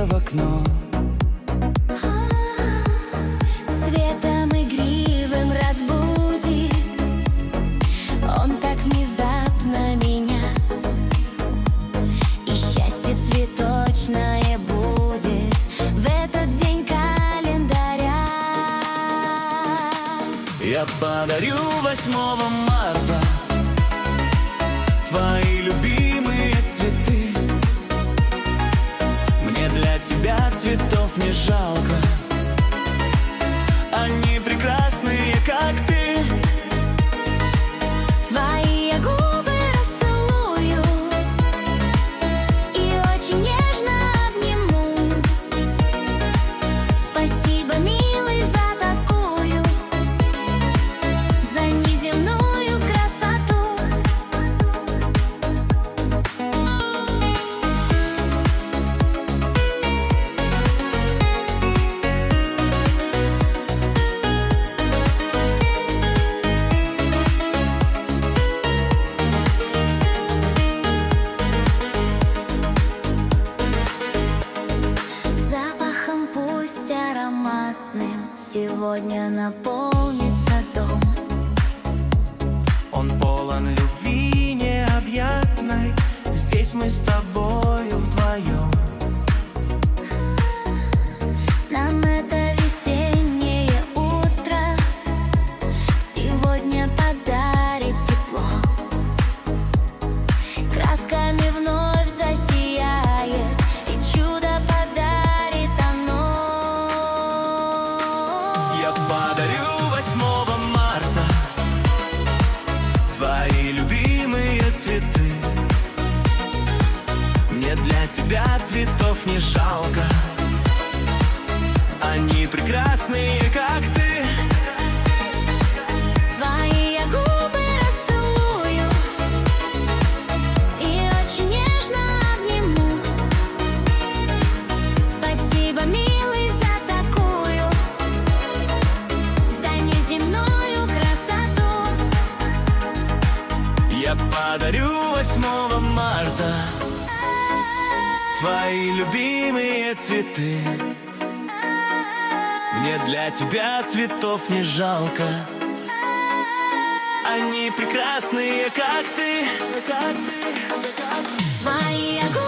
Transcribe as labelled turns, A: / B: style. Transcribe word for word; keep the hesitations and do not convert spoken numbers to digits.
A: в окно.
B: Светом игривым разбудит он так внезапно меня, и счастье цветочное будет в этот день календаря.
A: Я подарю восьмого марта твои любимые цветы. Мне для тебя цветов не жалко, они прекрасные, как ты.
B: Твои я губы расцелую и очень нежно обниму. Спасибо, милый, за такую, за неземную красоту. Запахом пусть ароматным сегодня наполнится дом.
A: Он полон любви необъятной, здесь мы с тобою вдвоем.
B: Нам это весеннее утро сегодня подарит тепло. Красками вновь засияет, и чудо подарит оно.
A: Я подарю восьмого марта твои любимые цветы. Мне для тебя цветов не жалко, они прекрасные, как ты.
B: Твои я губы расцелую и очень нежно обниму. Спасибо, милый, за такую, за неземную красоту.
A: Я подарю восьмого марта твои любимые цветы. Мне для тебя цветов не жалко, они прекрасные, как ты, как ты, как ты.
B: Твои я губы